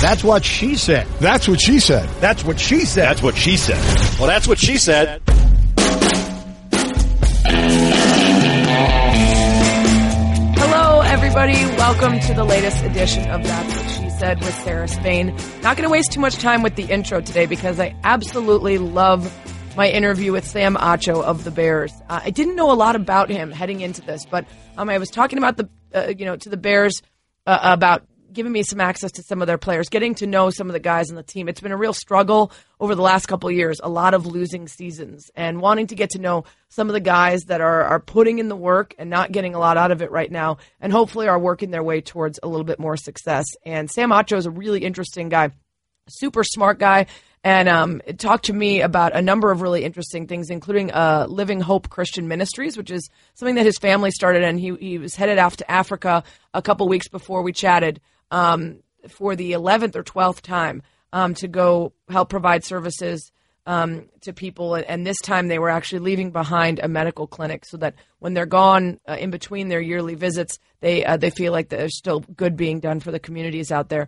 That's what she said. That's what she said. That's what she said. That's what she said. Well, that's what she said. Hello, everybody. Welcome to the latest edition of That's What She Said with Sarah Spain. Not going to waste too much time with the intro today because I absolutely love my interview with Sam Acho of the Bears. I didn't know a lot about him heading into this, but I was talking about to the Bears about giving me some access to some of their players, getting to know some of the guys on the team. It's been a real struggle over the last couple of years, a lot of losing seasons, and wanting to get to know some of the guys that are putting in the work and not getting a lot out of it right now, and hopefully are working their way towards a little bit more success. And Sam Acho is a really interesting guy, super smart guy, and talked to me about a number of really interesting things, including Living Hope Christian Ministries, which is something that his family started, and he was headed off to Africa a couple weeks before we chatted for the 11th or 12th time to go help provide services to people. And this time they were actually leaving behind a medical clinic so that when they're gone in between their yearly visits, they feel like there's still good being done for the communities out there.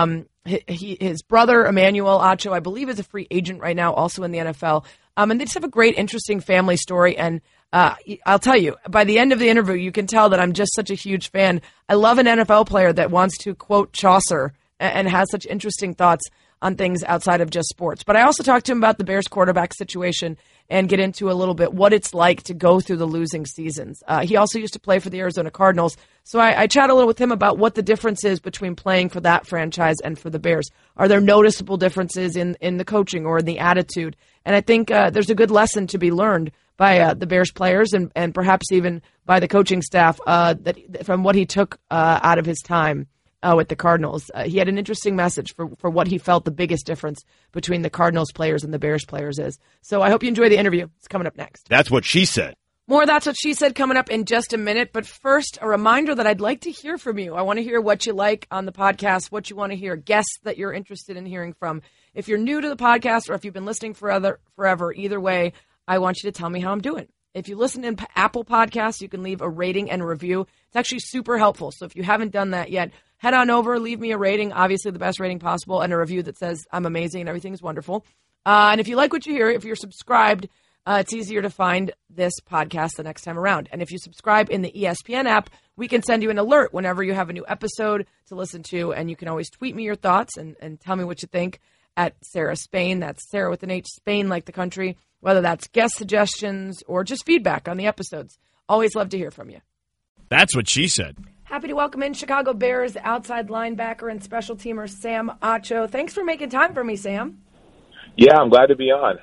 His brother, Emmanuel Acho, I believe is a free agent right now, also in the NFL. And they just have a great, interesting family story. And I'll tell you, by the end of the interview, you can tell that I'm just such a huge fan. I love an NFL player that wants to quote Chaucer and has such interesting thoughts on things outside of just sports. But I also talked to him about the Bears quarterback situation and get into a little bit what it's like to go through the losing seasons. He also used to play for the Arizona Cardinals. So I chat a little with him about what the difference is between playing for that franchise and for the Bears. Are there noticeable differences in the coaching or in the attitude? And I think there's a good lesson to be learned by the Bears players and perhaps even by the coaching staff that from what he took out of his time with the Cardinals. He had an interesting message for what he felt the biggest difference between the Cardinals players and the Bears players is. So I hope you enjoy the interview. It's coming up next. That's what she said. More That's What She Said coming up in just a minute. But first, a reminder that I'd like to hear from you. I want to hear what you like on the podcast, what you want to hear, guests that you're interested in hearing from. If you're new to the podcast or if you've been listening forever, either way, I want you to tell me how I'm doing. If you listen in Apple Podcasts, you can leave a rating and a review. It's actually super helpful. So if you haven't done that yet, head on over, leave me a rating, obviously the best rating possible, and a review that says I'm amazing and everything's wonderful. And if you like what you hear, if you're subscribed, it's easier to find this podcast the next time around. And if you subscribe in the ESPN app, we can send you an alert whenever you have a new episode to listen to. And you can always tweet me your thoughts and tell me what you think at Sarah Spain. That's Sarah with an H, Spain like the country. Whether that's guest suggestions or just feedback on the episodes. Always love to hear from you. That's what she said. Happy to welcome in Chicago Bears outside linebacker and special teamer Sam Acho. Thanks for making time for me, Sam. Yeah, I'm glad to be on.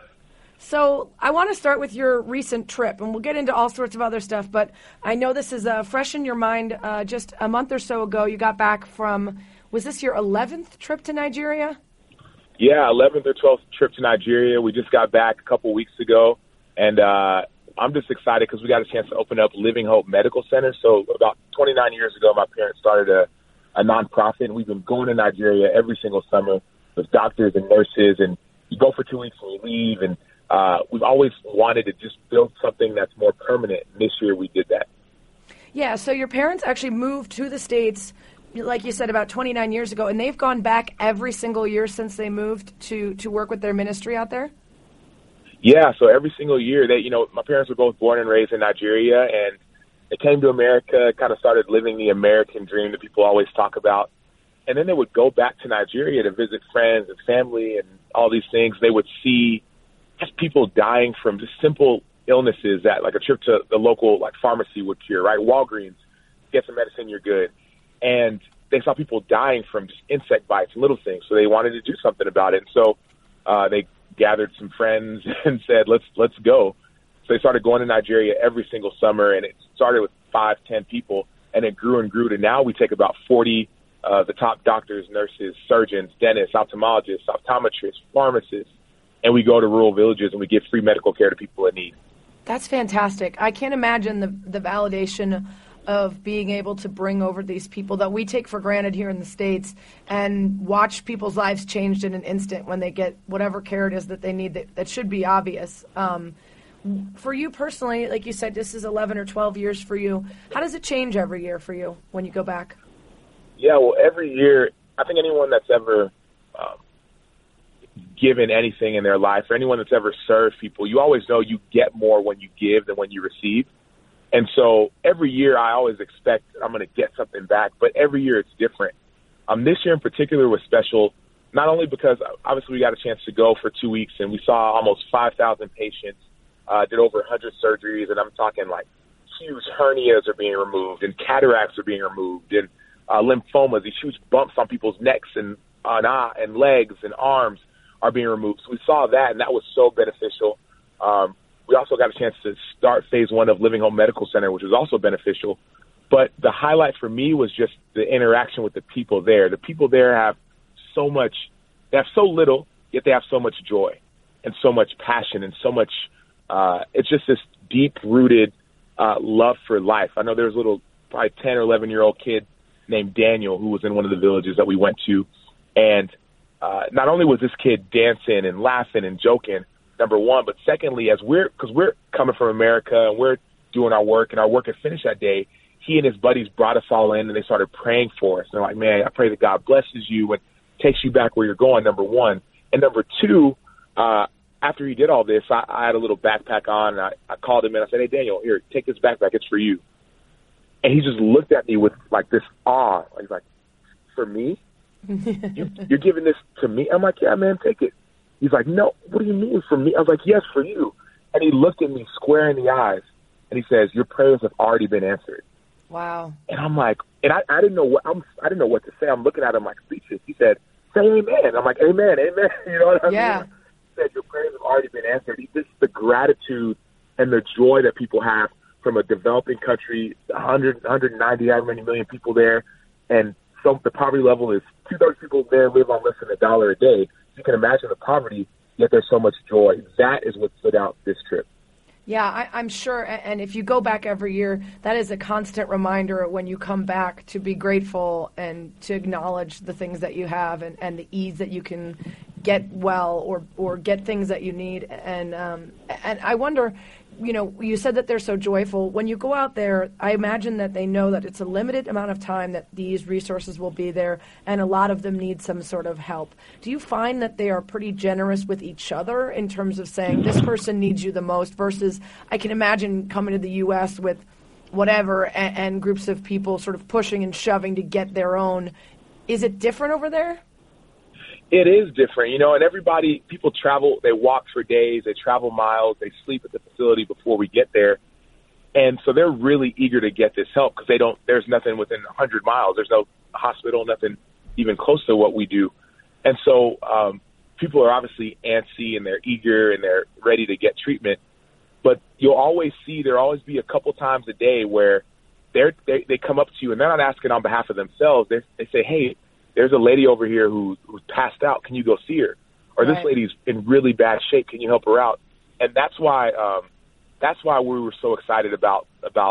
So I want to start with your recent trip, and we'll get into all sorts of other stuff, but I know this is fresh in your mind. Just a month or so ago, you got back from, was this your 11th trip to Nigeria? Yeah, 11th or 12th trip to Nigeria. We just got back a couple weeks ago, and I'm just excited because we got a chance to open up Living Hope Medical Center. So about 29 years ago, my parents started a nonprofit, and we've been going to Nigeria every single summer with doctors and nurses, and you go for 2 weeks and you leave, and we've always wanted to just build something that's more permanent. And this year we did that. Yeah, so your parents actually moved to the States, like you said, about 29 years ago, and they've gone back every single year since they moved to work with their ministry out there? Yeah, so every single year, my parents were both born and raised in Nigeria, and they came to America, kind of started living the American dream that people always talk about. And then they would go back to Nigeria to visit friends and family and all these things. They would see just people dying from just simple illnesses that like a trip to the local pharmacy would cure, right? Walgreens, get some medicine, you're good. And they saw people dying from just insect bites and little things. So they wanted to do something about it. And so they gathered some friends and said, let's go. So they started going to Nigeria every single summer, and it started with 5, 10 people, and it grew and grew to now we take about 40 the top doctors, nurses, surgeons, dentists, ophthalmologists, optometrists, pharmacists, and we go to rural villages and we give free medical care to people in need. That's fantastic. I can't imagine the validation of being able to bring over these people that we take for granted here in the States and watch people's lives changed in an instant when they get whatever care it is that they need that should be obvious. For you personally, like you said, this is 11 or 12 years for you. How does it change every year for you when you go back? Yeah, well, every year, I think anyone that's ever given anything in their life, or anyone that's ever served people, you always know you get more when you give than when you receive. And so every year I always expect I'm going to get something back, but every year it's different. This year in particular was special, not only because obviously we got a chance to go for 2 weeks and we saw almost 5,000 patients, did over 100 surgeries, and I'm talking like huge hernias are being removed and cataracts are being removed and lymphomas, these huge bumps on people's necks and legs and arms are being removed. So we saw that, and that was so beneficial. We also got a chance to start phase 1 of Living Home Medical Center, which was also beneficial. But the highlight for me was just the interaction with the people there. The people there have so much, they have so little, yet they have so much joy and so much passion and so much, it's just this deep-rooted love for life. I know there was a little, probably 10 or 11-year-old kid named Daniel who was in one of the villages that we went to. And not only was this kid dancing and laughing and joking, number one, but secondly, because we're coming from America and we're doing our work, and our work had finished that day, he and his buddies brought us all in and they started praying for us. They're like, man, I pray that God blesses you and takes you back where you're going, number one. And number two, after he did all this, I had a little backpack on, and I called him and I said, hey, Daniel, here, take this backpack. It's for you. And he just looked at me with like this awe. He's like, for me? You're giving this to me? I'm like, yeah, man, take it. He's like, no, what do you mean for me? I was like, yes, for you. And he looked at me square in the eyes, and he says, your prayers have already been answered. Wow. And I'm like, and I didn't know what to say. I'm looking at him like speechless. He said, say amen. I'm like, amen, amen. You know what I mean? He said, your prayers have already been answered. This is the gratitude and the joy that people have from a developing country, 190, however many million people there, and so the poverty level is 2/3 people there live on less than $1 a day. You can imagine the poverty, yet there's so much joy. That is what stood out this trip. Yeah, I'm sure. And if you go back every year, that is a constant reminder when you come back to be grateful and to acknowledge the things that you have and the ease that you can get well or get things that you need. And I wonder, you know, you said that they're so joyful. When you go out there, I imagine that they know that it's a limited amount of time that these resources will be there, and a lot of them need some sort of help. Do you find that they are pretty generous with each other in terms of saying this person needs you the most versus I can imagine coming to the U.S. with whatever and groups of people sort of pushing and shoving to get their own. Is it different over there? It is different, you know, and people travel, they walk for days, they travel miles, they sleep at the facility before we get there. And so they're really eager to get this help because there's nothing within 100 miles. There's no hospital, nothing even close to what we do. And so people are obviously antsy and they're eager and they're ready to get treatment. But there'll always be a couple times a day where they come up to you and they're not asking on behalf of themselves. They say, hey, there's a lady over here who's passed out. Can you go see her? Or This lady's in really bad shape. Can you help her out? And that's why we were so excited about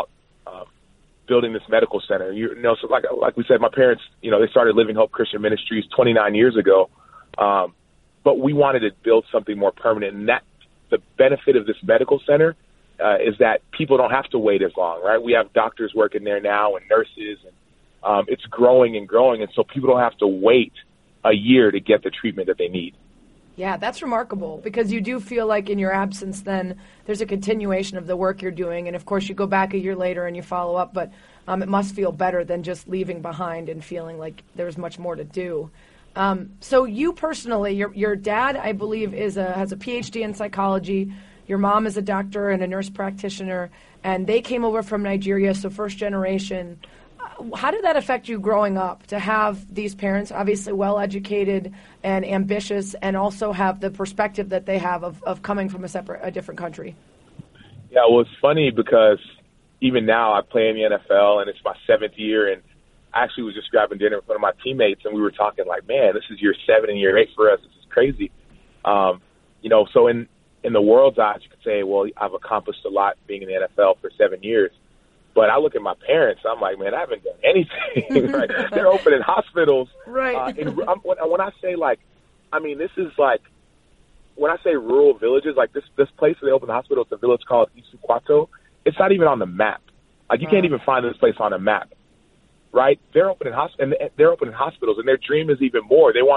building this medical center. You know, so like we said, my parents, you know, they started Living Hope Christian Ministries 29 years ago. But we wanted to build something more permanent. And that the benefit of this medical center is that people don't have to wait as long, right? We have doctors working there now and nurses, and it's growing and growing, and so people don't have to wait a year to get the treatment that they need. Yeah, that's remarkable because you do feel like in your absence then there's a continuation of the work you're doing, and of course you go back a year later and you follow up, but it must feel better than just leaving behind and feeling like there's much more to do. So you personally, your dad, I believe, has a PhD in psychology. Your mom is a doctor and a nurse practitioner, and they came over from Nigeria, so first generation. How did that affect you growing up to have these parents, obviously well-educated and ambitious, and also have the perspective that they have of coming from a different country? Yeah, well, it's funny because even now I play in the NFL, and it's my 7th year, and I actually was just grabbing dinner with one of my teammates, and we were talking like, man, this is year 7 and year 8 for us. This is crazy. You know, so in the world's eyes, you could say, well, I've accomplished a lot being in the NFL for 7 years. But I look at my parents, I'm like, man, I haven't done anything. Like, they're opening hospitals. Right. And when I say, like, I mean, this is like, when I say rural villages, like this place where they open the hospital, it's a village called Isukwato. It's not even on the map. Like, you can't even find this place on a map, right? They're opening hospitals, and their dream is even more. They want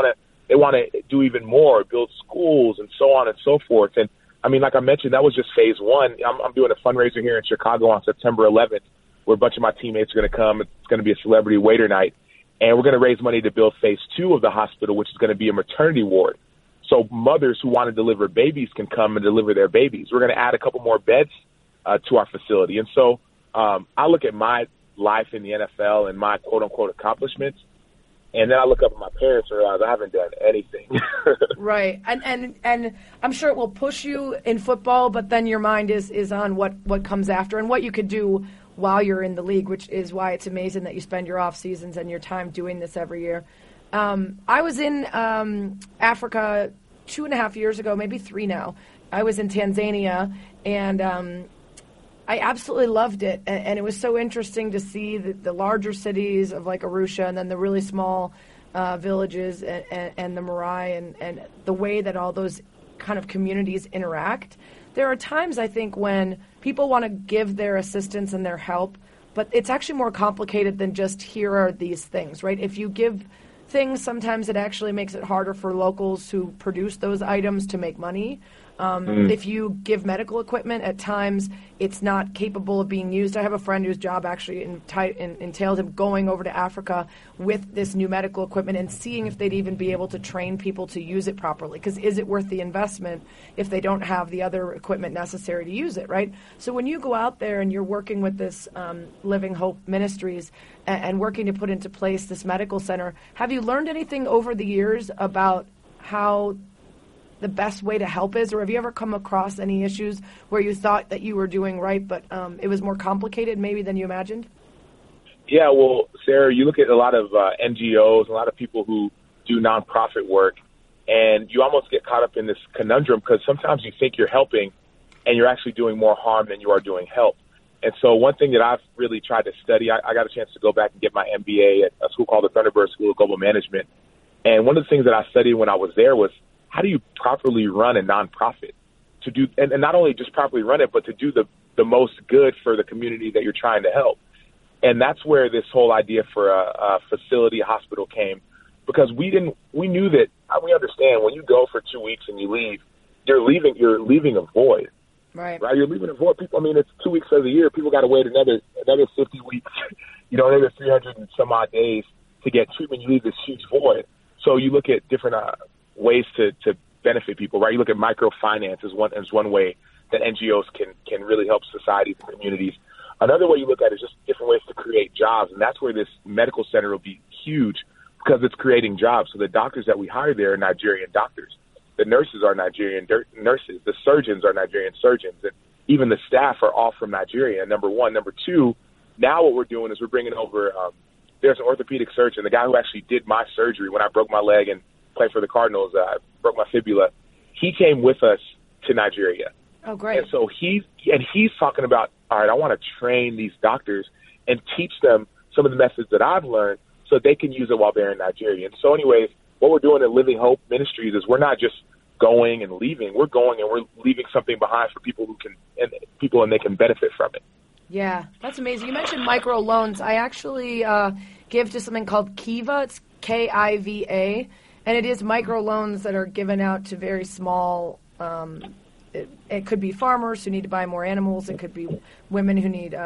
they want to do even more, build schools and so on and so forth. And I mean, like I mentioned, that was just phase one. I'm doing a fundraiser here in Chicago on September 11th, where a bunch of my teammates are going to come. It's going to be a celebrity waiter night. And we're going to raise money to build phase two of the hospital, which is going to be a maternity ward. So mothers who want to deliver babies can come and deliver their babies. We're going to add a couple more beds to our facility. And so I look at my life in the NFL and my quote-unquote accomplishments, and then I look up at my parents and realize I haven't done anything. Right. And I'm sure it will push you in football, but then your mind is on what comes after and what you could do while you're in the league, which is why it's amazing that you spend your off seasons and your time doing this every year. I was in Africa 2.5 years ago, maybe 3 now. I was in Tanzania, and I absolutely loved it. And it was so interesting to see the larger cities of like Arusha and then the really small villages and the Marai and the way that all those kind of communities interact. There are times, I think, when people want to give their assistance and their help, but it's actually more complicated than just here are these things, right? If you give things, sometimes it actually makes it harder for locals who produce those items to make money. If you give medical equipment, at times it's not capable of being used. I have a friend whose job actually entailed him going over to Africa with this new medical equipment and seeing if they'd even be able to train people to use it properly. Because is it worth the investment if they don't have the other equipment necessary to use it, right? So when you go out there and you're working with this Living Hope Ministries and working to put into place this medical center, have you learned anything over the years about how the best way to help is, or have you ever come across any issues where you thought that you were doing right, but it was more complicated maybe than you imagined? Yeah, well, Sarah, you look at a lot of NGOs, a lot of people who do nonprofit work, and you almost get caught up in this conundrum because sometimes you think you're helping and you're actually doing more harm than you are doing help. And so one thing that I've really tried to study, I got a chance to go back and get my MBA at a school called the Thunderbird School of Global Management. And one of the things that I studied when I was there was how do you properly run a nonprofit to do, and not only just properly run it, but to do the most good for the community that you're trying to help. And that's where this whole idea for a facility, a hospital came, because we knew that we understand when you go for 2 weeks and you leave, you're leaving a void. Right. You're leaving a void. People, I mean, it's 2 weeks of the year. People got to wait another 50 weeks, another 300 and some odd days to get treatment. You leave this huge void. So you look at different ways to benefit people, right? You look at microfinance as one way that NGOs can really help societies and communities. Another way you look at it is just different ways to create jobs, and that's where this medical center will be huge because it's creating jobs. So the doctors that we hire there are Nigerian doctors. The nurses are Nigerian nurses. The surgeons are Nigerian surgeons, and even the staff are all from Nigeria, number one. Number two, now what we're doing is we're bringing over there's an orthopedic surgeon, the guy who actually did my surgery when I broke my leg and played for the Cardinals, broke my fibula. He came with us to Nigeria. Oh, great. And so he's talking about, all right, I want to train these doctors and teach them some of the methods that I've learned so they can use it while they're in Nigeria. And so anyways, what we're doing at Living Hope Ministries is we're not just going and leaving. We're going and we're leaving something behind for people and they can benefit from it. Yeah, that's amazing. You mentioned micro loans. I actually give to something called Kiva. It's Kiva. And it is micro loans that are given out to very small, it could be farmers who need to buy more animals. It could be women who need,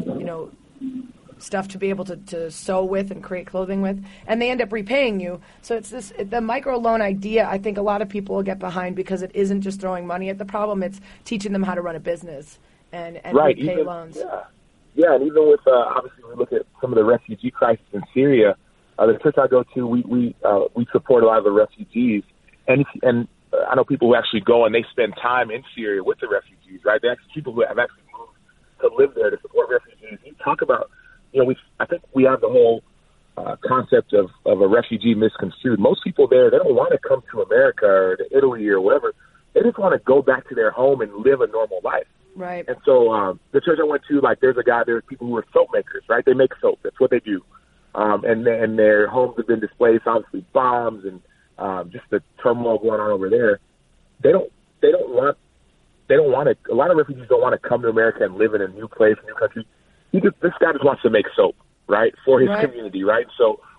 stuff to be able to sew with and create clothing with. And they end up repaying you. So it's the micro loan idea, I think a lot of people will get behind because it isn't just throwing money at the problem. It's teaching them how to run a business and right. repay loans. Yeah, and even with, obviously, we look at some of the refugee crisis in Syria. The church I go to, we support a lot of the refugees, and I know people who actually go and they spend time in Syria with the refugees, right? They actually people who have actually moved to live there to support refugees. You talk about, I think we have the whole concept of a refugee misconstrued. Most people there, they don't want to come to America or to Italy or whatever. They just want to go back to their home and live a normal life. Right. And so the church I went to, there's people who are soap makers, right? They make soap. That's what they do. And their homes have been displaced, obviously bombs and just the turmoil going on over there. They don't want to. A lot of refugees don't want to come to America and live in a new place, a new country. This guy just wants to make soap, right, for his community, right? So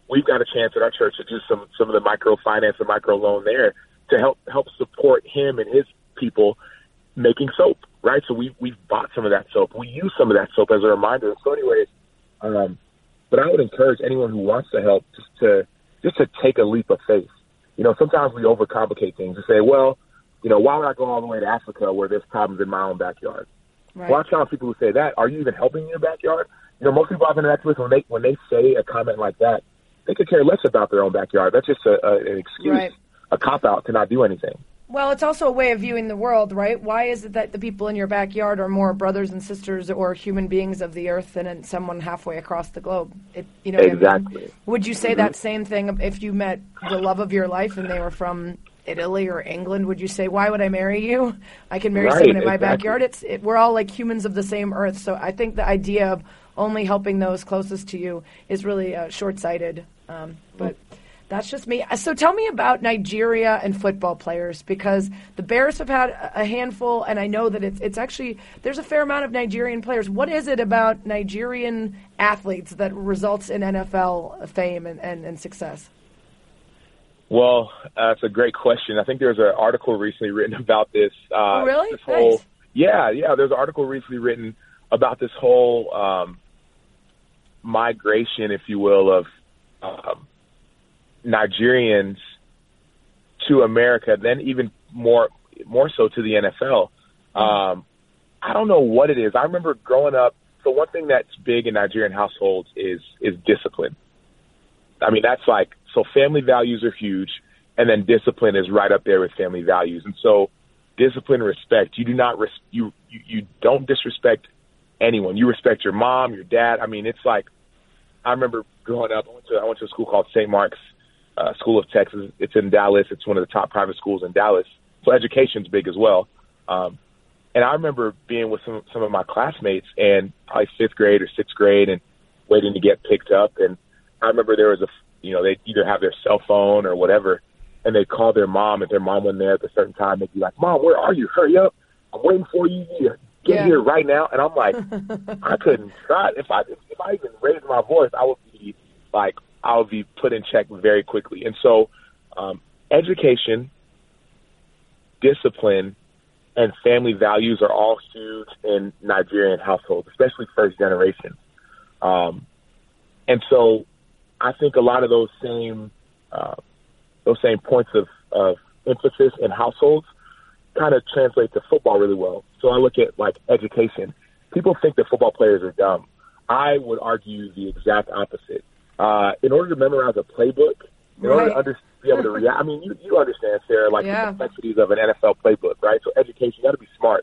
we've got a chance at our church to do some of the microfinance and microloan there to help support him and his people making soap, right? So we've bought some of that soap. We use some of that soap as a reminder. So anyways, but I would encourage anyone who wants to help just to take a leap of faith. Sometimes we overcomplicate things and say, well, why would I go all the way to Africa where there's problems in my own backyard? Right. Well, I tell people who say that, are you even helping in your backyard? Most people I've interacted with, when they say a comment like that, they could care less about their own backyard. That's just an excuse, right. A cop-out to not do anything. Well, it's also a way of viewing the world, right? Why is it that the people in your backyard are more brothers and sisters or human beings of the earth than someone halfway across the globe? Exactly. What I mean? Would you say that same thing if you met the love of your life and they were from Italy or England? Would you say, why would I marry you? I can marry someone in my backyard. We're all like humans of the same earth. So I think the idea of only helping those closest to you is really short-sighted. But that's just me. So tell me about Nigeria and football players, because the Bears have had a handful, and I know that it's actually, there's a fair amount of Nigerian players. What is it about Nigerian athletes that results in NFL fame and success? Well, that's a great question. I think there's an article recently written about this. Oh, really? This whole, nice. Yeah. There's an article recently written about this whole migration, if you will, of Nigerians to America, then even more so to the NFL. I don't know what it is. I remember growing up. So one thing that's big in Nigerian households is discipline. I mean, that's like, so family values are huge, and then discipline is right up there with family values. And so discipline, respect. You do not you don't disrespect anyone. You respect your mom, your dad. I mean, it's like, I remember growing up, I went to a school called St. Mark's School of Texas. It's in Dallas. It's one of the top private schools in Dallas. So education's big as well. And I remember being with some of my classmates and probably fifth grade or sixth grade and waiting to get picked up. And I remember there was they'd either have their cell phone or whatever, and they'd call their mom. If their mom wasn't there at a certain time, they'd be like, "Mom, where are you? Hurry up. I'm waiting for you. Get here right now." And I'm like, I couldn't try. If I even raised my voice, I would be put in check very quickly. And so education, discipline, and family values are all huge in Nigerian households, especially first generation. And so I think a lot of those same points of emphasis in households kind of translate to football really well. So I look at like education. People think that football players are dumb. I would argue the exact opposite. In order to memorize a playbook, in order to be able to react, I mean, you understand, Sarah, like the complexities of an NFL playbook, right? So education, you got to be smart.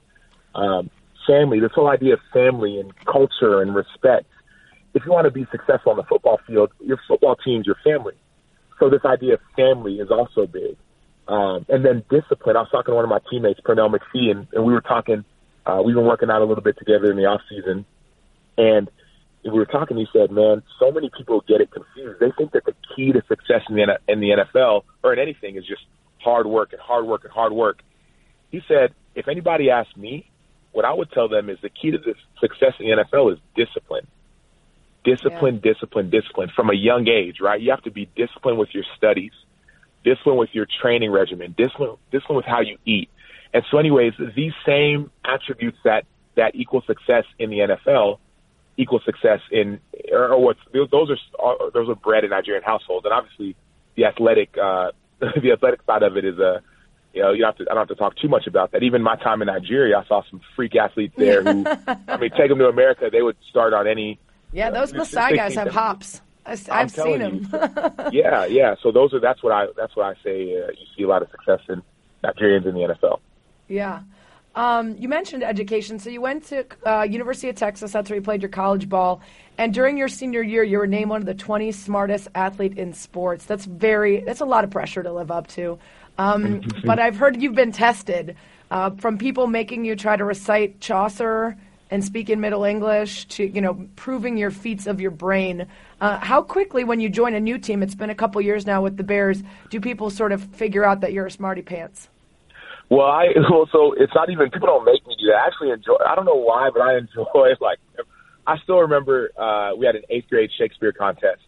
Family, this whole idea of family and culture and respect. If you want to be successful on the football field, your football team's your family. So this idea of family is also big. And then discipline. I was talking to one of my teammates, Pernell McPhee, and we were talking, we've been working out a little bit together in the off season. And we were talking, he said, man, so many people get it confused. They think that the key to success in the NFL or in anything is just hard work and hard work and hard work. He said, if anybody asked me, what I would tell them is the key to the success in the NFL is discipline. Discipline from a young age, right? You have to be disciplined with your studies, disciplined with your training regimen, disciplined with how you eat. And so anyways, these same attributes that equal success in the NFL equal success in, those are bred in Nigerian households. And obviously the athletic side of it is I don't have to talk too much about that. Even my time in Nigeria, I saw some freak athletes there who, I mean, take them to America, they would start on any. Yeah, those Masai guys have hops. I've seen them. Yeah. So that's what I say. You see a lot of success in Nigerians in the NFL. Yeah. You mentioned education. So you went to University of Texas. That's where you played your college ball. And during your senior year, you were named one of the 20 smartest athlete in sports. That's a lot of pressure to live up to. But I've heard you've been tested from people making you try to recite Chaucer and speak in Middle English to, proving your feats of your brain. How quickly, when you join a new team, it's been a couple years now with the Bears, do people sort of figure out that you're a smarty pants? Well, so it's not even, people don't make me do that. I actually enjoy, I don't know why, but I enjoy, I still remember we had an 8th grade Shakespeare contest.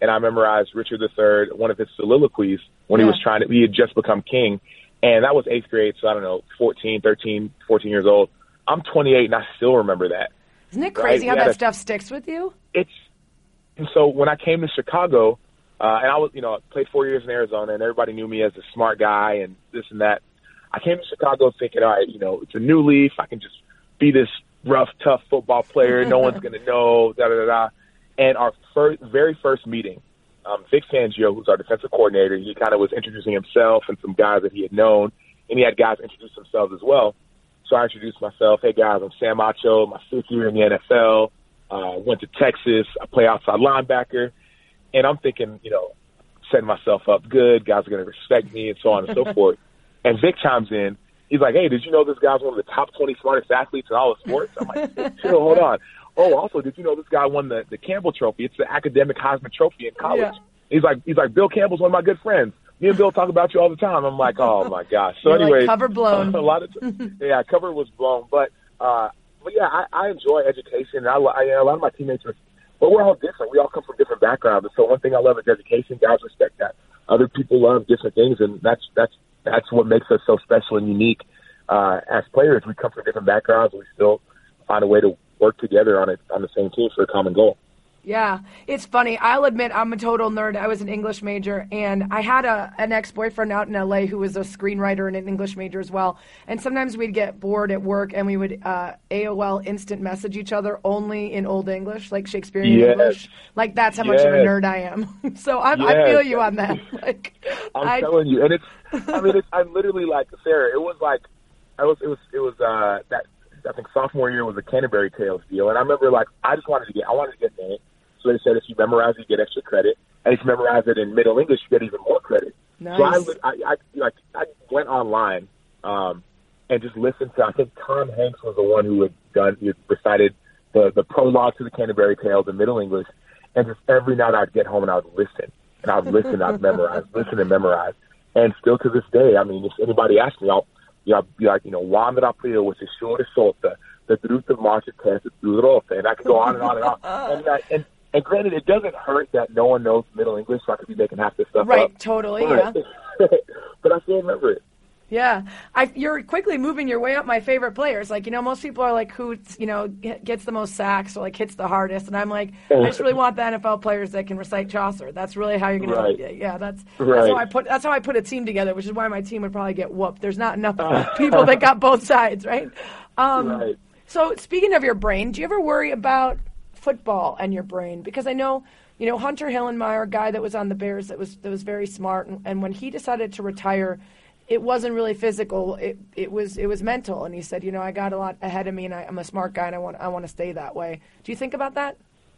and I memorized Richard III, one of his soliloquies when he had just become king. And that was 8th grade, so I don't know, 14 years old. I'm 28, and I still remember that. Isn't it crazy how that stuff sticks with you? And so when I came to Chicago, and I was, played 4 years in Arizona, and everybody knew me as a smart guy and this and that. I came to Chicago thinking, all right, it's a new leaf. I can just be this rough, tough football player. No one's going to know, da-da-da-da. And our very first meeting, Vic Fangio, who's our defensive coordinator, he kind of was introducing himself and some guys that he had known, and he had guys introduce themselves as well. So I introduced myself. Hey, guys, I'm Sam Acho, my 5th year in the NFL. Went to Texas. I play outside linebacker. And I'm thinking, setting myself up good. Guys are going to respect me and so on and so forth. And Vic chimes in. He's like, hey, did you know this guy's one of the top 20 smartest athletes in all of sports? I'm like, chill, hold on. Oh, also, did you know this guy won the Campbell Trophy? It's the academic Heisman Trophy in college. Yeah. He's like, Bill Campbell's one of my good friends. Me and Bill talk about you all the time. I'm like, oh my gosh. So anyway, like cover blown. Cover was blown. But yeah, I enjoy education. A lot of my teammates but we're all different. We all come from different backgrounds. And so one thing I love is education. Guys respect that. Other people love different things, and that's what makes us so special and unique as players. We come from different backgrounds. We still find a way to work together on the same team for a common goal. Yeah, it's funny. I'll admit I'm a total nerd. I was an English major, and I had an ex-boyfriend out in L.A. who was a screenwriter and an English major as well. And sometimes we'd get bored at work, and we would AOL instant message each other only in Old English, like Shakespearean English. Like, that's how much of a nerd I am. So I feel you on that. Like, I'm telling you. And I'm literally like, Sarah, it was that, I think sophomore year was a Canterbury Tales deal. And I remember, like, I wanted to get in it. So they said if you memorize it, you get extra credit. And if you memorize it in Middle English, you get even more credit. Nice. So I went online and just listened to, I think Tom Hanks was the one who had recited the prologue to the Canterbury Tales in Middle English. And just every night I'd get home and I would listen. And I'd listen, I'd memorize, listen and memorize. And still to this day, I mean, if anybody asks me, I'll be like, Juan de la Prio was sure de solta, the truth of Marcia Test, and I could go on and on and on. And granted, it doesn't hurt that no one knows Middle English, so I could be making half this stuff up. Right, totally, yeah. But I still remember it. Yeah. You're quickly moving your way up my favorite players. Like, most people are like, who, gets the most sacks or, like, hits the hardest. And I'm like, I just really want the NFL players that can recite Chaucer. That's really how you're going to, that's how I put a team together, which is why my team would probably get whooped. There's not enough people that got both sides, right? Right. So speaking of your brain, do you ever worry about football and your brain? Because I know, Hunter Hillenmeyer, a guy that was on the Bears that was very smart, and when he decided to retire, it wasn't really physical. It was mental, and he said, I got a lot ahead of me, and I'm a smart guy, and I want to stay that way. Do you think about that?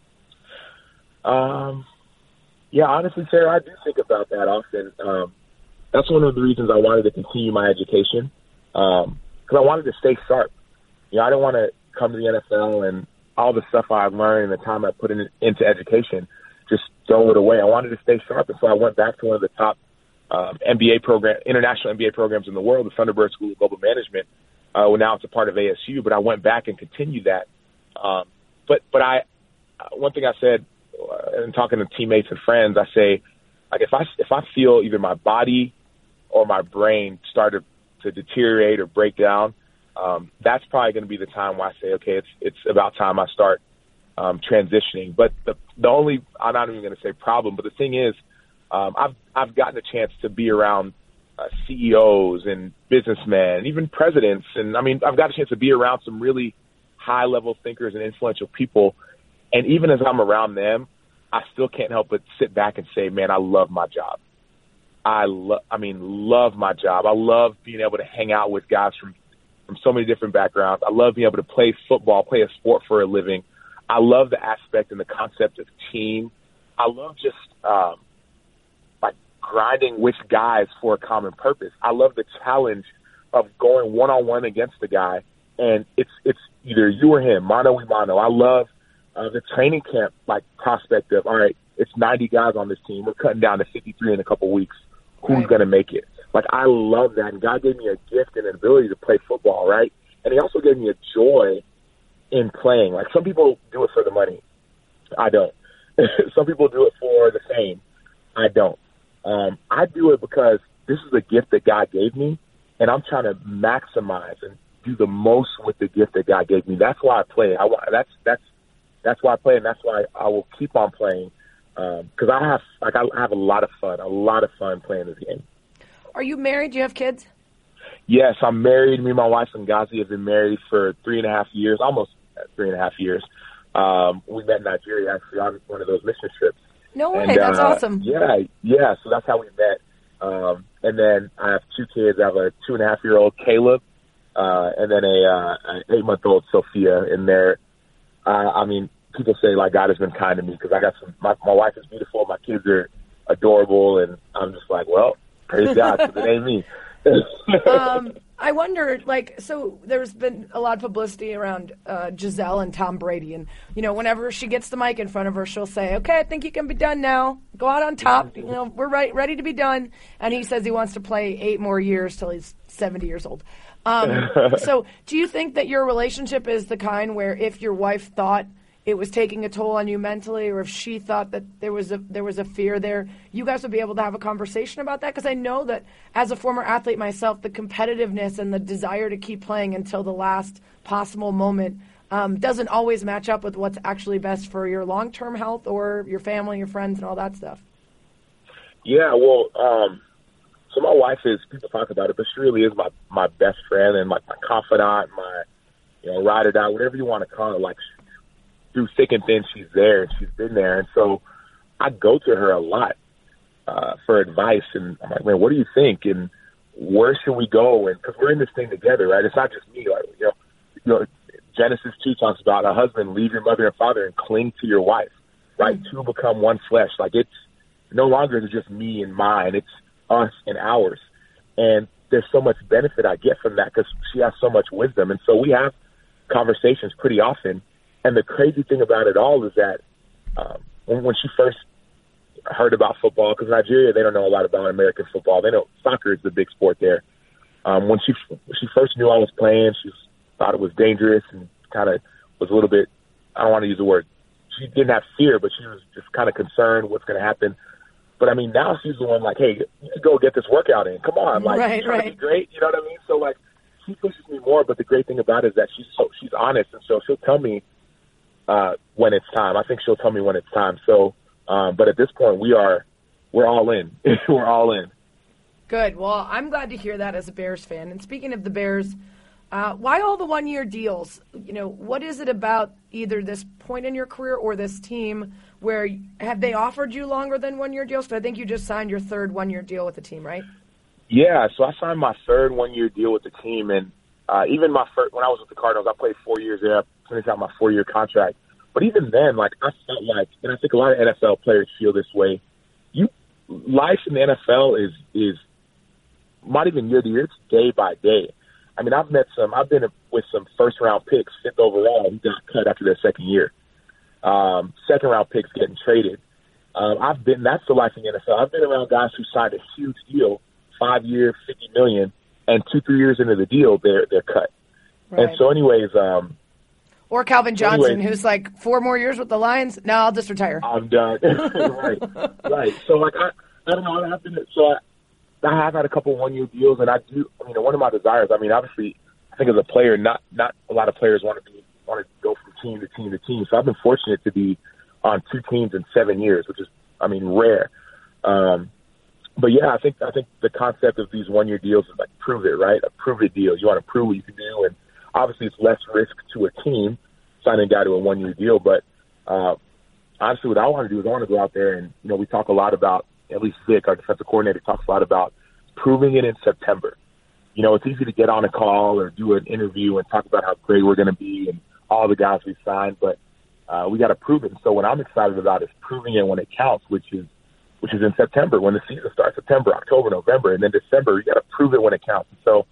Yeah, honestly, Sarah, I do think about that often. That's one of the reasons I wanted to continue my education, because I wanted to stay sharp. I don't want to come to the NFL and all the stuff I've learned and the time I put into education, just throw it away. I wanted to stay sharp, and so I went back to one of the top international MBA programs in the world, the Thunderbird School of Global Management. Well, now it's a part of ASU, but I went back and continued that. But one thing I said, in talking to teammates and friends, I say, like, if I feel either my body or my brain started to deteriorate or break down, that's probably going to be the time where I say, okay, it's about time I start transitioning. But the only, I'm not even going to say problem, but the thing is, I've gotten a chance to be around CEOs and businessmen, and even presidents, and I've got a chance to be around some really high-level thinkers and influential people. And even as I'm around them, I still can't help but sit back and say, man, I love my job. Love my job. I love being able to hang out with guys from so many different backgrounds. I love being able to play football, play a sport for a living. I love the aspect and the concept of team. I love just grinding with guys for a common purpose. I love the challenge of going one-on-one against the guy, and it's either you or him, mano a mano. I love the training camp prospect of, all right, it's 90 guys on this team. We're cutting down to 53 in a couple weeks. Who's going to make it? I love that. And God gave me a gift and an ability to play football, right? And he also gave me a joy in playing. Some people do it for the money. I don't. Some people do it for the fame. I don't. I do it because this is a gift that God gave me, and I'm trying to maximize and do the most with the gift that God gave me. That's why I play. That's why I play, and that's why I will keep on playing. Because I have a lot of fun playing this game. Are you married? Do you have kids? Yes, I'm married. Me and my wife, Ngazi, have been married for 3.5 years, almost 3.5 years. We met in Nigeria, actually, on one of those mission trips. No way, that's awesome. Yeah, so that's how we met. And then I have 2 kids. I have a 2.5-year-old, Caleb, and then an 8-month-old, Sophia. And people say, like, God has been kind to me because I got my wife is beautiful, my kids are adorable, and I'm just like, well, praise God, because it ain't me. I wonder, so there's been a lot of publicity around Giselle and Tom Brady. And, whenever she gets the mic in front of her, she'll say, okay, I think you can be done now. Go out on top. We're ready to be done. And he says he wants to play 8 more years till he's 70 years old. So do you think that your relationship is the kind where if your wife thought it was taking a toll on you mentally, or if she thought that there was a fear there, you guys would be able to have a conversation about that? Because I know that as a former athlete myself, the competitiveness and the desire to keep playing until the last possible moment doesn't always match up with what's actually best for your long-term health or your family, your friends, and all that stuff. Yeah, well, so my wife people talk about it, but she really is my best friend and like my confidant, my ride or die, whatever you want to call it. Like, through thick and thin, she's there, and she's been there. And so I go to her a lot for advice, and I'm like, man, what do you think? And where should we go? And because we're in this thing together, right? It's not just me. Like, Genesis 2 talks about a husband, leave your mother and father and cling to your wife, right? Mm-hmm. 2 become one flesh. Like, it's no longer just me and mine. It's us and ours. And there's so much benefit I get from that because she has so much wisdom. And so we have conversations pretty often. And the crazy thing about it all is that when she first heard about football, because Nigeria, they don't know a lot about American football. They know soccer is the big sport there. When she first knew I was playing, she thought it was dangerous and kind of was a little bit, I don't want to use the word, she didn't have fear, but she was just kind of concerned what's going to happen. But, I mean, now she's the one like, hey, you can go get this workout in. Come on. Like, right. Be great. You know what I mean? So, like, she pushes me more, but the great thing about it is that she's honest, and so she'll tell me when it's time. I think she'll tell me when it's time. So, but at this point, we're all in. We're all in. Good. Well, I'm glad to hear that as a Bears fan. And speaking of the Bears, why all the 1-year deals? What is it about either this point in your career or this team where have they offered you longer than 1-year deals? Because I think you just signed your 3rd 1-year deal with the team, right? Yeah. So I signed my 3rd 1-year deal with the team, and even my first, when I was with the Cardinals, I played 4 years there. I finished out my 4-year contract. But even then, like, I felt like, and I think a lot of NFL players feel this way, life in the NFL is not even year to year, it's day by day. I mean, I've been with some first-round picks, 5th overall, who got cut after their 2nd year. Second-round picks getting traded. That's the life in the NFL. I've been around guys who signed a huge deal, 5-year, $50 million, and 2-3 years into the deal, they're cut. Right. And so anyways, or Calvin Johnson, who's like 4 more years with the Lions. No, I'll just retire. I'm done. Right. So, like, I don't know. I have had a couple 1-year deals, and I do. I mean, one of my desires. I mean, obviously, I think as a player, not a lot of players want to go from team to team to team. So I've been fortunate to be on 2 teams in 7 years, which is, I mean, rare. But yeah, I think the concept of these 1-year deals is like prove it, right? A prove it deal. You want to prove what you can do, and obviously it's less risk to a team signing a guy to a 1-year deal. But honestly, what I want to do is I want to go out there and, we talk a lot about, at least Vic, our defensive coordinator, talks a lot about proving it in September. It's easy to get on a call or do an interview and talk about how great we're going to be and all the guys we signed, but we got to prove it. And so what I'm excited about is proving it when it counts, which is in September when the season starts, September, October, November, and then December. You got to prove it when it counts. And so,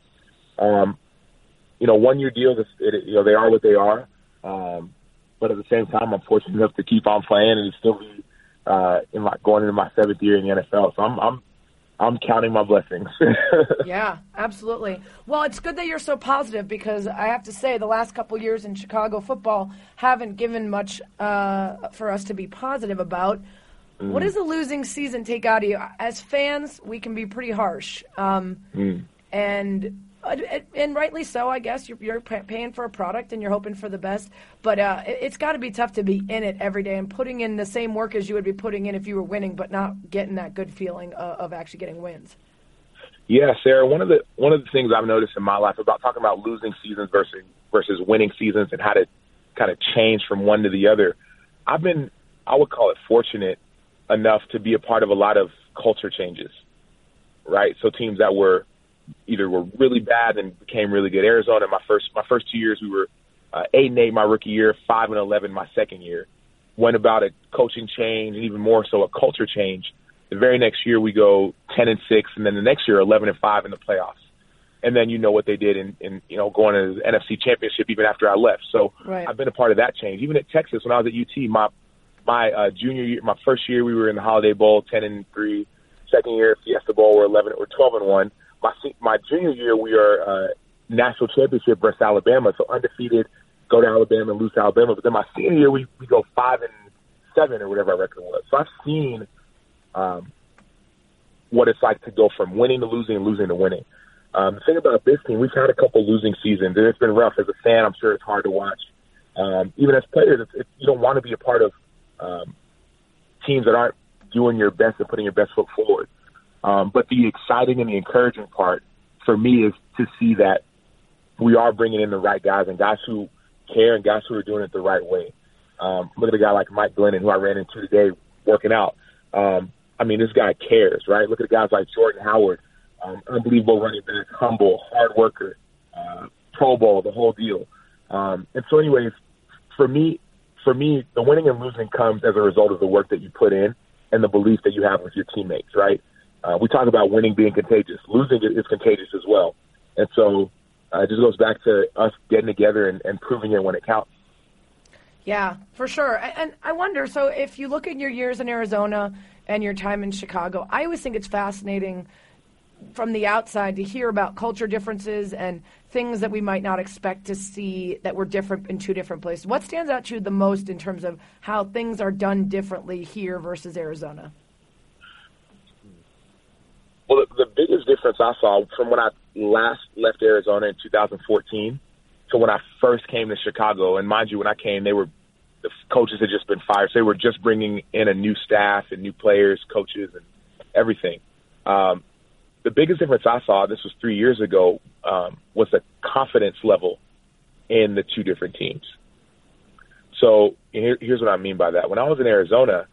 1-year deals, they are what they are. But at the same time, I'm fortunate enough to keep on playing and still be going into my 7th year in the NFL. So I'm I'm counting my blessings. Yeah, absolutely. Well, it's good that you're so positive because I have to say the last couple years in Chicago football haven't given much for us to be positive about. What does a losing season take out of you? As fans, we can be pretty harsh. And rightly so, I guess. You're paying for a product and you're hoping for the best. But it's got to be tough to be in it every day and putting in the same work as you would be putting in if you were winning, but not getting that good feeling of actually getting wins. Yeah, Sarah. One of the things I've noticed in my life about talking about losing seasons versus winning seasons and how to kind of change from one to the other. I've been, I would call it, fortunate enough to be a part of a lot of culture changes, right? So teams that were really bad and became really good. Arizona, my first 2 years, we were 8-8 my rookie year, 5-11 my second year. Went about a coaching change and even more so a culture change. The very next year we go 10-6, and then the next year 11-5 in the playoffs. And then you know what they did in going to the NFC Championship even after I left. So right. I've been a part of that change. Even at Texas, when I was at UT, my junior year, my first year, we were in the Holiday Bowl, 10-3. Second year, Fiesta Bowl, we're 12-1. My junior year, we are national championship versus Alabama, so undefeated, go to Alabama and lose to Alabama. But then my senior year, we go 5-7 or whatever our record was. So I've seen what it's like to go from winning to losing and losing to winning. The thing about this team, we've had a couple losing seasons, and it's been rough. As a fan, I'm sure it's hard to watch. Even as players, you don't want to be a part of teams that aren't doing your best and putting your best foot forward. But the exciting and the encouraging part for me is to see that we are bringing in the right guys and guys who care and guys who are doing it the right way. Look at a guy like Mike Glennon, who I ran into today working out. This guy cares, right? Look at guys like Jordan Howard, unbelievable running back, humble, hard worker, Pro Bowl, the whole deal. And so anyways, for me, the winning and losing comes as a result of the work that you put in and the belief that you have with your teammates, right? We talk about winning being contagious. Losing is contagious as well. And so it just goes back to us getting together and proving it when it counts. Yeah, for sure. And I wonder, so if you look at your years in Arizona and your time in Chicago, I always think it's fascinating from the outside to hear about culture differences and things that we might not expect to see that were different in two different places. What stands out to you the most in terms of how things are done differently here versus Arizona? Well, the biggest difference I saw from when I last left Arizona in 2014 to when I first came to Chicago, and mind you, when I came, the coaches had just been fired, so they were just bringing in a new staff and new players, coaches, and everything. The biggest difference I saw, this was 3 years ago, was the confidence level in the two different teams. So here's what I mean by that. When I was in Arizona,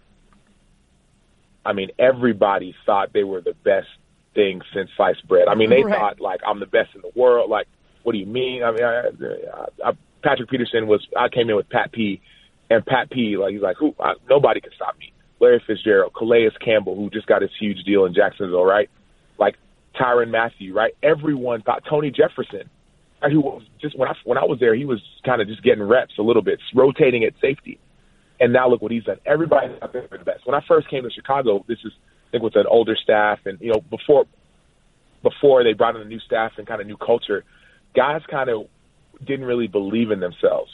everybody thought they were the best thing since sliced bread. They thought, I'm the best in the world. What do you mean? Patrick Peterson I came in with Pat P, and Pat P, he's like, nobody can stop me. Larry Fitzgerald, Calais Campbell, who just got his huge deal in Jacksonville, right? Tyrann Mathieu, right? Everyone thought Tony Jefferson, right, who was just when I was there, he was kind of just getting reps a little bit, rotating at safety. And now look what he's done. Everybody thought they were the best. When I first came to Chicago, I think with an older staff, and before they brought in a new staff and kind of new culture, guys kind of didn't really believe in themselves.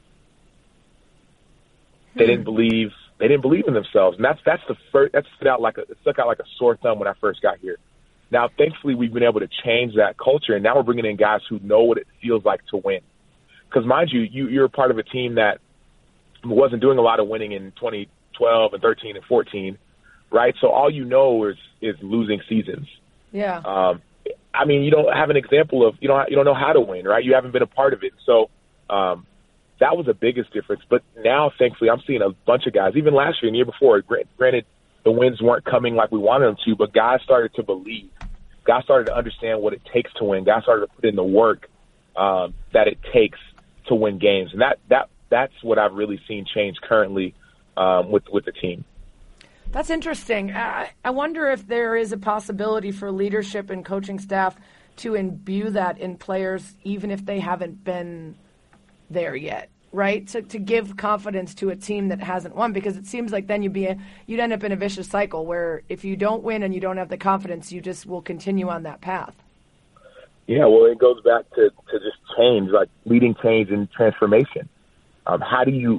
They didn't believe in themselves, and that stuck out like a sore thumb when I first got here. Now, thankfully, we've been able to change that culture, and now we're bringing in guys who know what it feels like to win. Because mind you, you're a part of a team that wasn't doing a lot of winning in 2012 and 13 and 14, right? So all you know is losing seasons. Yeah. You don't have an example of you don't know how to win, right? You haven't been a part of it. So that was the biggest difference. But now, thankfully, I'm seeing a bunch of guys, even last year and the year before, granted, the wins weren't coming like we wanted them to, but guys started to believe. Guys started to understand what it takes to win. Guys started to put in the work that it takes to win games. And that's what I've really seen change currently with the team. That's interesting. I wonder if there is a possibility for leadership and coaching staff to imbue that in players, even if they haven't been there yet. right? To give confidence to a team that hasn't won, because it seems like then you'd end up in a vicious cycle where if you don't win and you don't have the confidence, you just will continue on that path. Yeah, well, it goes back to just change, like leading change and transformation. How do you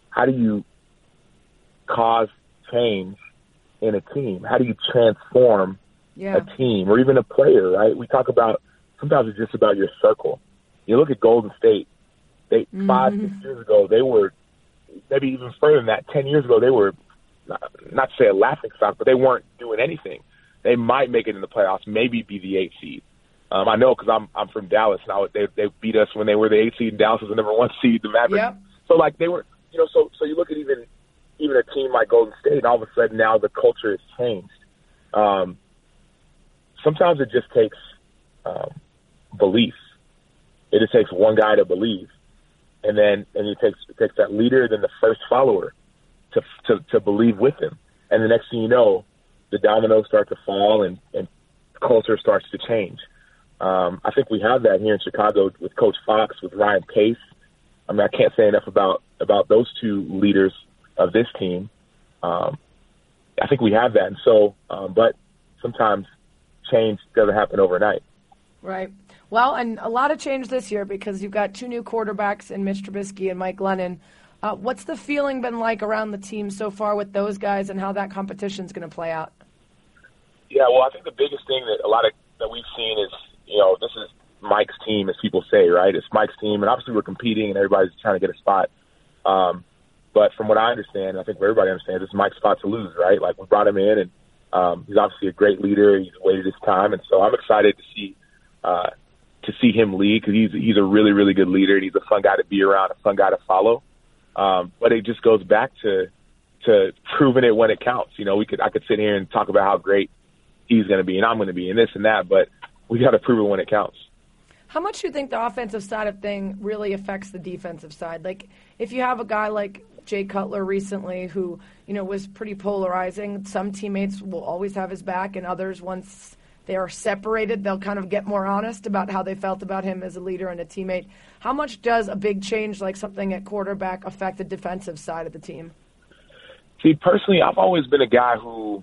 cause change in a team? How do you transform a team or even a player, right? We talk about, sometimes it's just about your circle. You look at Golden State, 5, 6 years ago, they were, maybe even further than that, 10 years ago, they were, not to say a laughing stock, but they weren't doing anything. They might make it in the playoffs, maybe be the 8th seed. I know because I'm from Dallas now. They beat us when they were the 8th seed, and Dallas was the number 1 seed, the Mavericks. Yep. So, like, they were, so you look at even a team like Golden State, and all of a sudden now the culture has changed. Sometimes it just takes belief. It just takes one guy to believe, and it takes that leader, then the first follower to believe with him, and the next thing you know, the dominoes start to fall and culture starts to change. I think we have that here in Chicago with Coach Fox, with Ryan Pace. I mean, I can't say enough about those two leaders of this team. I think we have that, and so, but sometimes change doesn't happen overnight. Right. Well, and a lot of change this year because you've got 2 new quarterbacks in Mitch Trubisky and Mike Glennon. What's the feeling been like around the team so far with those guys and how that competition is going to play out? Yeah, well, I think the biggest thing that we've seen is, this is Mike's team, as people say, right? It's Mike's team, and obviously we're competing and everybody's trying to get a spot. But from what I understand, I think everybody understands, it's Mike's spot to lose, right? Like, we brought him in, and he's obviously a great leader. He's waited his time, and so I'm excited to see him lead because he's a really, really good leader, and he's a fun guy to be around, a fun guy to follow. But it just goes back to proving it when it counts. I could sit here and talk about how great he's going to be and I'm going to be and this and that, but we got to prove it when it counts. How much do you think the offensive side of thing really affects the defensive side? Like, if you have a guy like Jay Cutler recently who, was pretty polarizing, some teammates will always have his back, and others, once they are separated, they'll kind of get more honest about how they felt about him as a leader and a teammate. How much does a big change like something at quarterback affect the defensive side of the team? See, personally, I've always been a guy who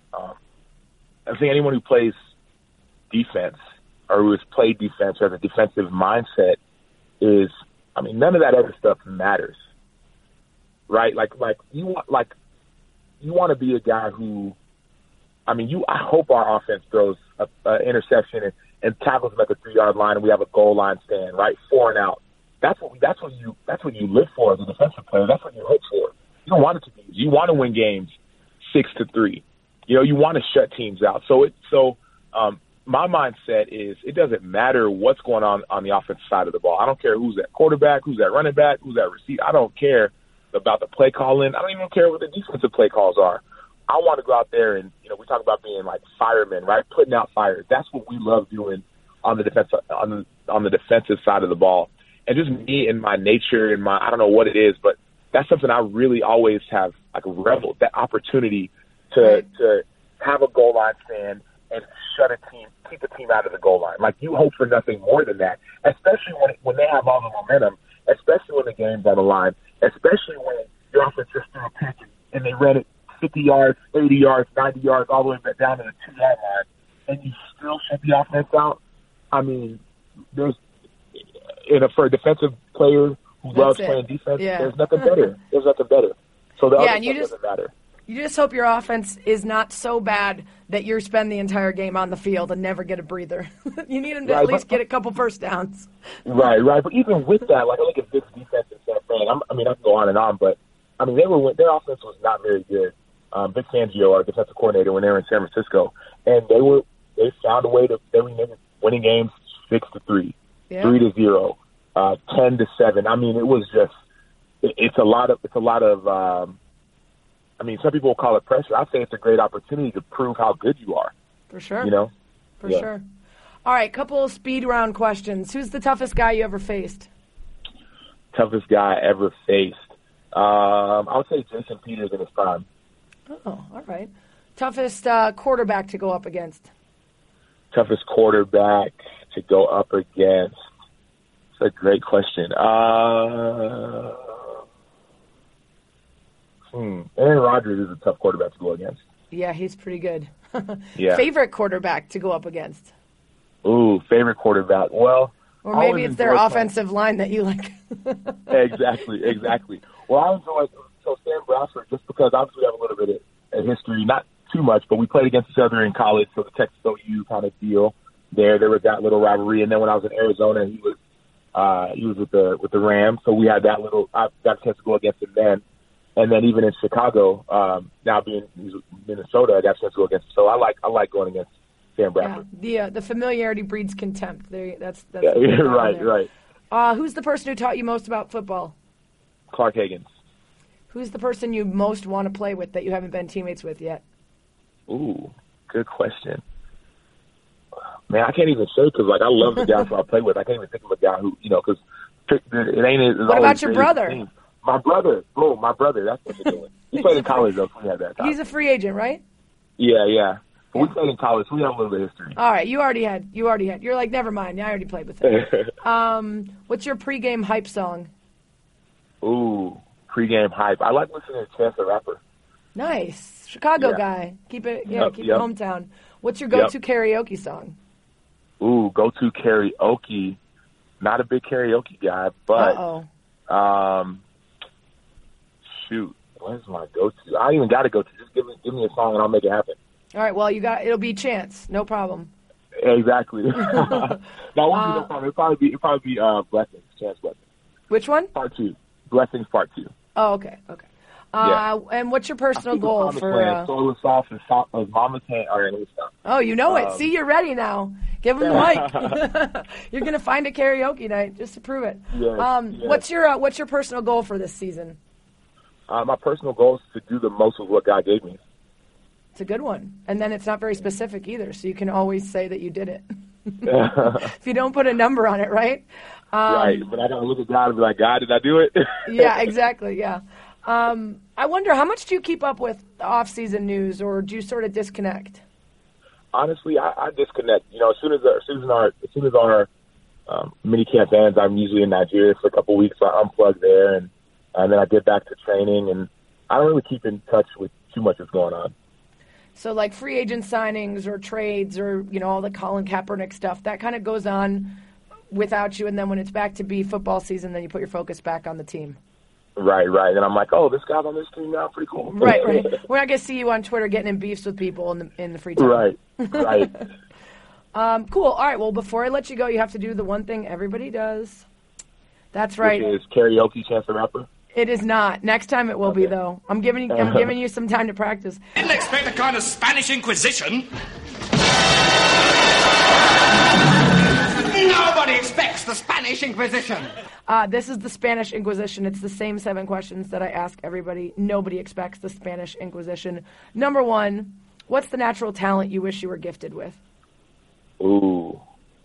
I think anyone who plays defense or who has played defense or has a defensive mindset is, none of that other stuff matters, right? Like you want to be a guy who, I hope our offense throws an interception and tackles them at the 3-yard line, and we have a goal line stand, right, 4 and out. That's what you live for as a defensive player. That's what you hope for. You don't want it to be. You want to win games 6-3. You want to shut teams out. So my mindset is it doesn't matter what's going on the offensive side of the ball. I don't care who's at quarterback, who's at running back, who's at receiver. I don't care about the play calling. I don't even care what the defensive play calls are. I want to go out there and, we talk about being like firemen, right? Putting out fires. That's what we love doing on the defensive on the defensive side of the ball. And just me and my nature and I don't know what it is, but that's something I really always have reveled, that opportunity to have a goal line stand and shut a team, keep the team out of the goal line. Like, you hope for nothing more than that, especially when they have all the momentum, especially when the game's on the line, especially when your offense just threw a pick and they ran it 50 yards, 80 yards, 90 yards, all the way back down to the 2-yard line, and you still shut the offense out. For a defensive player who loves playing defense, there's nothing better. There's nothing better. So the other stuff doesn't matter. You just hope your offense is not so bad that you spend the entire game on the field and never get a breather. You need them to at least get a couple first downs. Right. But even with that, I look at Vic's defense in San Fran. I can go on and on, but their offense was not very good. Vic Fangio, our defensive coordinator, when they were in San Francisco, and they found a way to winning games 6-3, 3-0, 10-7. It was just it's a lot of. Some people will call it pressure. I say it's a great opportunity to prove how good you are. For sure. For Yeah. sure. All right, couple of speed round questions. Who's the toughest guy you ever faced? Toughest guy I ever faced. I would say Jason Peters in his prime. Oh, all right. Toughest quarterback to go up against? Toughest quarterback to go up against. a great question. Aaron Rodgers is a tough quarterback to go against. Yeah, he's pretty good. Yeah. Favorite quarterback to go up against? Ooh, favorite quarterback. Well, or maybe it's their offensive line that you like. Exactly. Well, I enjoy Sam Bradford just because obviously we have a little bit of history, not too much, but we played against each other in college, so the Texas OU kind of deal there was that little rivalry. And then when I was in Arizona, he was with the Rams, so we had that little. I got a chance to go against him then. And then even in Chicago, now being Minnesota, I got a chance to go against him. So I like going against Sam Bradford. Yeah, the familiarity breeds contempt. That's right. Who's the person who taught you most about football? Clark Higgins. Who's the person you most want to play with that you haven't been teammates with yet? Ooh, good question. Man, I can't even say because I love the guys who I play with. I can't even think of a guy who because it ain't. What about your brother? Team. My brother. That's what you're doing. He played in college, though, so we had that time. He's a free agent, right? Yeah. But we played in college, so we have a little bit of history. All right, you already had. You're like, never mind. I already played with him. What's your pregame hype song? Ooh, pregame hype. I like listening to Chance the Rapper. Nice. Chicago guy. Keep it hometown. What's your go-to karaoke song? Ooh, go-to karaoke. Not a big karaoke guy, but shoot, where's my go-to? I don't even got to go-to. Just give me a song and I'll make it happen. All right, well, it'll be Chance. No problem. Exactly. No problem. It'll probably be Blessings, Chance Blessings. Which one? Part 2. Blessings Part 2. Oh, okay. And what's your personal goal for? Solar Sauce and Mama's Hand. All right, let me stop. Oh, you know it. See, you're ready now. Give him the mic. You're gonna find a karaoke night just to prove it. Yes. What's your personal goal for this season? My personal goal is to do the most of what God gave me. It's a good one, and then it's not very specific either, so you can always say that you did it. If you don't put a number on it, right? Right, but I gotta look at God and be like, God, did I do it? Yeah, exactly. Yeah. I wonder, how much do you keep up with off-season news, or do you sort of disconnect? Honestly, I disconnect. As soon as our mini camp ends, I'm usually in Nigeria for a couple of weeks, so I unplug there, and then I get back to training, and I don't really keep in touch with too much that's going on. So like free agent signings or trades or, all the Colin Kaepernick stuff, that kind of goes on without you, and then when it's back to be football season, then you put your focus back on the team. Right. And I'm like, oh, this guy's on this team now, pretty cool. Right. We're not going to see you on Twitter getting in beefs with people in the free time. Right. Cool. All right, well, before I let you go, you have to do the one thing everybody does. That's right. Which is karaoke, Chance the Rapper? It is not. Next time it will be, though. I'm giving you some time to practice. Didn't expect a kind of Spanish Inquisition. Nobody expects the Spanish Inquisition. This is the Spanish Inquisition. It's the same 7 questions that I ask everybody. Nobody expects the Spanish Inquisition. Number 1, what's the natural talent you wish you were gifted with? Ooh.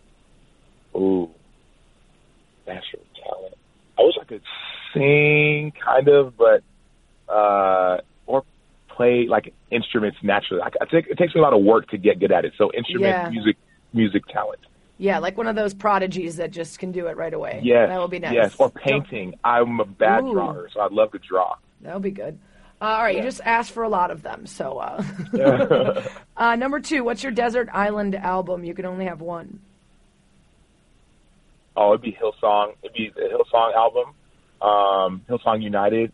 Natural talent. I wish I could sing, kind of, but or play like instruments naturally. It takes me a lot of work to get good at it. So music talent. Yeah, like one of those prodigies that just can do it right away. Yes, that would be nice. Yes, or painting. I'm a bad drawer, so I'd love to draw. That would be good. All right, You just asked for a lot of them. So, number 2, what's your desert island album? You can only have one. Oh, it'd be Hillsong. It'd be the Hillsong album. Hillsong United.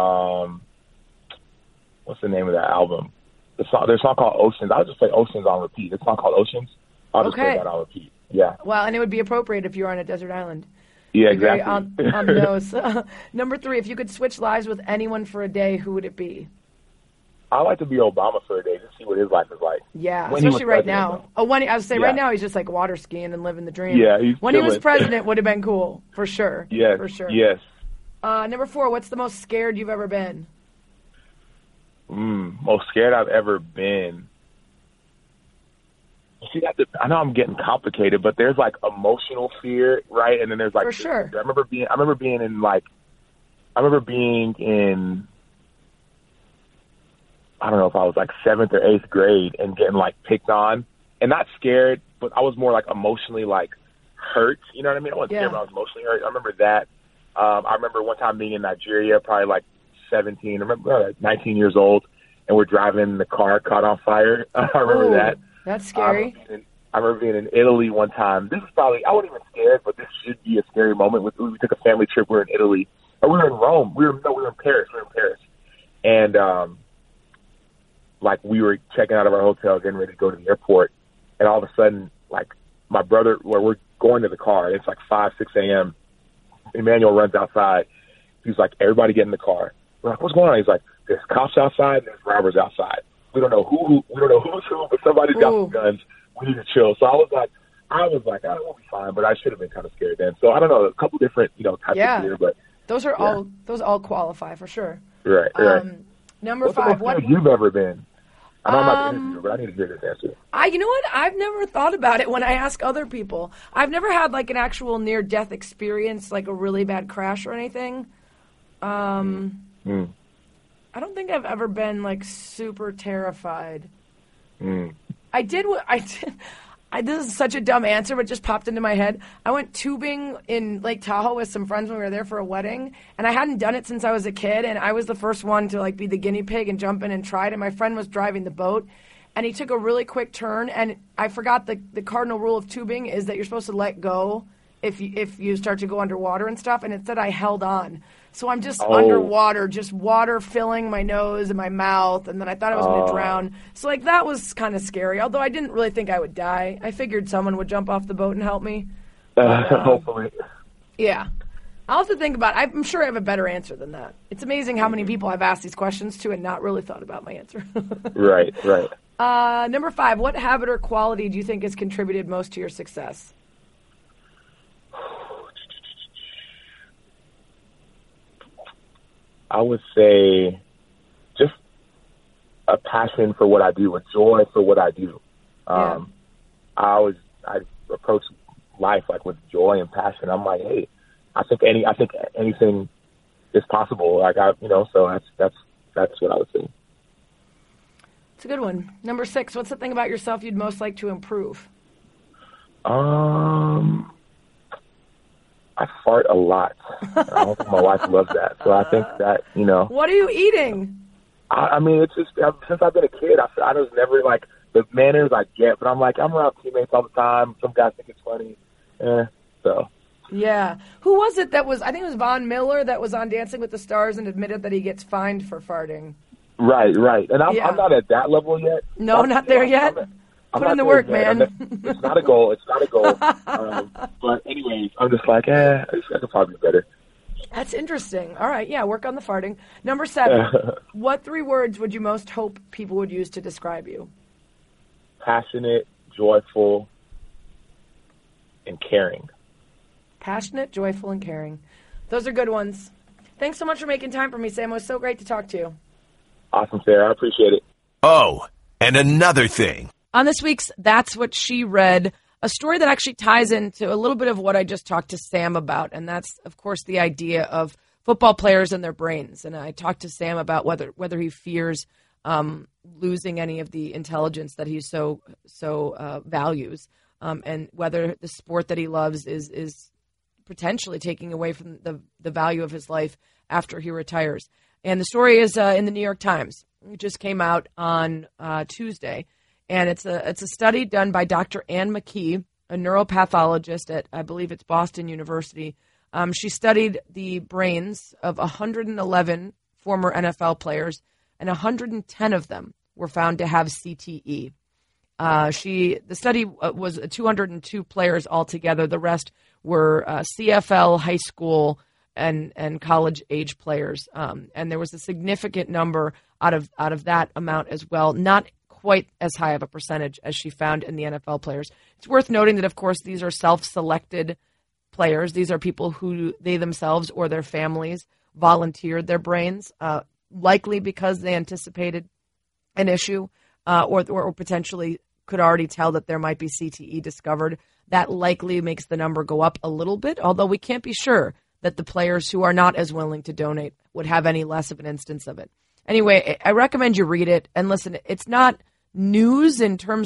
What's the name of that album? There's a song called Oceans. I'll just play Oceans on repeat. There's a song called Oceans. I'll just play that on repeat. Yeah. Well, and it would be appropriate if you were on a desert island. Yeah, exactly. On the nose. Number 3, if you could switch lives with anyone for a day, who would it be? I'd like to be Obama for a day to see what his life is like. Yeah, especially right now. Right now he's just like water skiing and living the dream. Yeah, when he was president, would have been cool for sure. Yes, for sure. Yes. Number 4, what's the most scared you've ever been? Most scared I've ever been. See, I know I'm getting complicated, but there's like emotional fear, right? And then there's like for sure. I remember being in I don't know if I was like 7th or 8th grade and getting like picked on, and not scared, but I was more like emotionally like hurt. You know what I mean? I wasn't scared, but I was emotionally hurt. I remember that. I remember one time being in Nigeria, probably like 17, I remember 19 years old, and we're driving, the car caught on fire. I remember that. That's scary. I remember being in Italy one time. This is probably, I wasn't even scared, but this should be a scary moment. We took a family trip. We were in Italy. Or we were in Rome. We were in Paris. And, like, we were checking out of our hotel, getting ready to go to the airport. And all of a sudden, like, my brother, we're going to the car. It's like 5, 6 a.m. Emmanuel runs outside. He's like, everybody get in the car. We're like, what's going on? He's like, there's cops outside and there's robbers outside. We don't know who's who, but somebody's got some guns. We need to chill. So I was like, we'll be fine, but I should have been kind of scared then. So I don't know, a couple different, types of fear, but those all qualify for sure. Right. Number What's 5, what you've ever been? I know I'm not the interviewer, but I need to hear this answer. You know what? I've never thought about it when I ask other people. I've never had like an actual near-death experience, like a really bad crash or anything. I don't think I've ever been like super terrified. I did. This is such a dumb answer, but it just popped into my head. I went tubing in Lake Tahoe with some friends when we were there for a wedding, and I hadn't done it since I was a kid, and I was the first one to like be the guinea pig and jump in and try it, and my friend was driving the boat, and he took a really quick turn, and I forgot the cardinal rule of tubing is that you're supposed to let go if you start to go underwater and stuff, and instead I held on. So I'm just underwater, just water filling my nose and my mouth, and then I thought I was going to drown. So, like, that was kind of scary, although I didn't really think I would die. I figured someone would jump off the boat and help me. Hopefully. Yeah. I'll have to think about it. I'm sure I have a better answer than that. It's amazing how many people I've asked these questions to and not really thought about my answer. Right. Number 5, what habit or quality do you think has contributed most to your success? I would say just a passion for what I do, a joy for what I do. I approach life like with joy and passion. I'm like, hey, I think anything is possible. Like so that's what I would say. It's a good one. Number 6, what's the thing about yourself you'd most like to improve? I fart a lot. I don't think my wife loves that. So I think that, What are you eating? I mean, it's just, since I've been a kid, I was never like, the manners I get, but I'm around teammates all the time. Some guys think it's funny. So. Yeah. Who was it that was, I think it was Von Miller that was on Dancing with the Stars and admitted that he gets fined for farting. Right. And I'm not at that level yet. No, not there yet? Put in the work, man. It's not a goal. But anyways, I'm just like, I could probably be better. That's interesting. All right, yeah, work on the farting. Number 7, what 3 words would you most hope people would use to describe you? Passionate, joyful, and caring. Passionate, joyful, and caring. Those are good ones. Thanks so much for making time for me, Sam. It was so great to talk to you. Awesome, Sarah. I appreciate it. Oh, and another thing. On this week's That's What She Read, a story that actually ties into a little bit of what I just talked to Sam about, and that's, of course, the idea of football players and their brains. And I talked to Sam about whether he fears losing any of the intelligence that he so values, and whether the sport that he loves is potentially taking away from the value of his life after he retires. And the story is in the New York Times. It just came out on Tuesday. And it's a study done by Dr. Anne McKee, a neuropathologist at, I believe it's Boston University. She studied the brains of 111 former NFL players, and 110 of them were found to have CTE. The study was 202 players altogether. The rest were CFL, high school, and college age players. And there was a significant number out of that amount as well. Not quite as high of a percentage as she found in the NFL players. It's worth noting that, of course, these are self-selected players. These are people who they themselves or their families volunteered their brains, likely because they anticipated an issue or potentially could already tell that there might be CTE discovered. That likely makes the number go up a little bit, although we can't be sure that the players who are not as willing to donate would have any less of an instance of it. Anyway, I recommend you read it. And listen, it's not news in terms of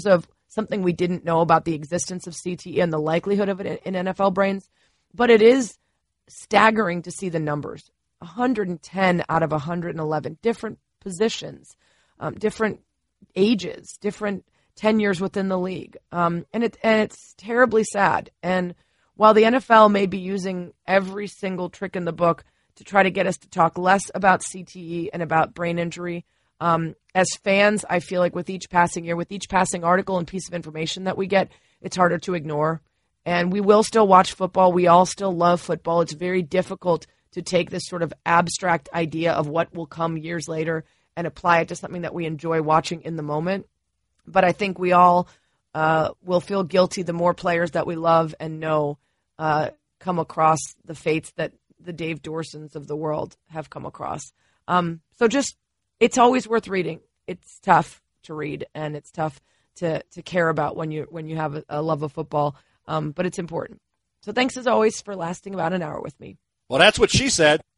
something we didn't know about the existence of CTE and the likelihood of it in NFL brains. But it is staggering to see the numbers. 110 out of 111, different positions, different ages, different tenures within the league. And it's terribly sad. And while the NFL may be using every single trick in the book to try to get us to talk less about CTE and about brain injury, as fans, I feel like with each passing year, with each passing article and piece of information that we get, it's harder to ignore. And we will still watch football. We all still love football. It's very difficult to take this sort of abstract idea of what will come years later and apply it to something that we enjoy watching in the moment. But I think we all will feel guilty the more players that we love and know come across the fates that the Dave Doorsons of the world have come across. So just, it's always worth reading. It's tough to read, and it's tough to care about when you have a love of football, but it's important. So thanks as always for lasting about an hour with me. Well, that's what she said.